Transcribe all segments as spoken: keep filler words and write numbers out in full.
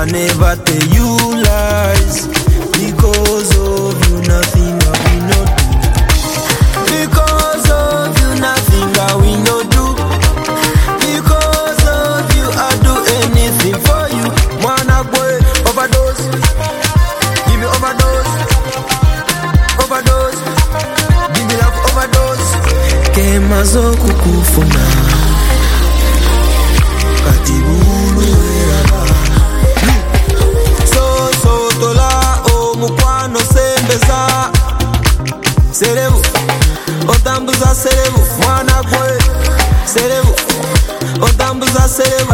never tell you lies. Because of you, nothing I will not do. Because of you, nothing I will not do. Because of you, I do anything for you. Wanna boy, overdose. Give me overdose. Overdose. Give me love overdose. Kema zo kukufuna. Katibulu eraba. So so tola o mukwano sembeza. Serebu. Otambuza serebu. Mwana boy. Serebu. Otambuza serebu.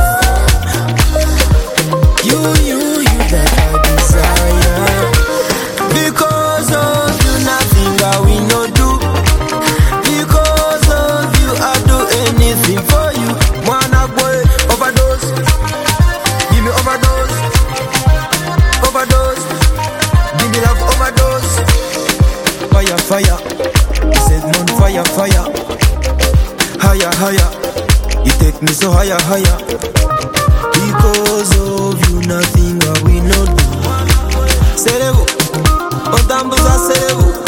You, you, you that I desire. Because of you, nothing I will not do. Because of you, I do anything for you. Wanna boy, overdose. Give me overdose. Overdose. Give me love overdose. Fire, fire. He said non fire, fire. Higher, higher. You take me so higher, higher. Because of you, nothing I will not do. Serebu, otambuza serebu.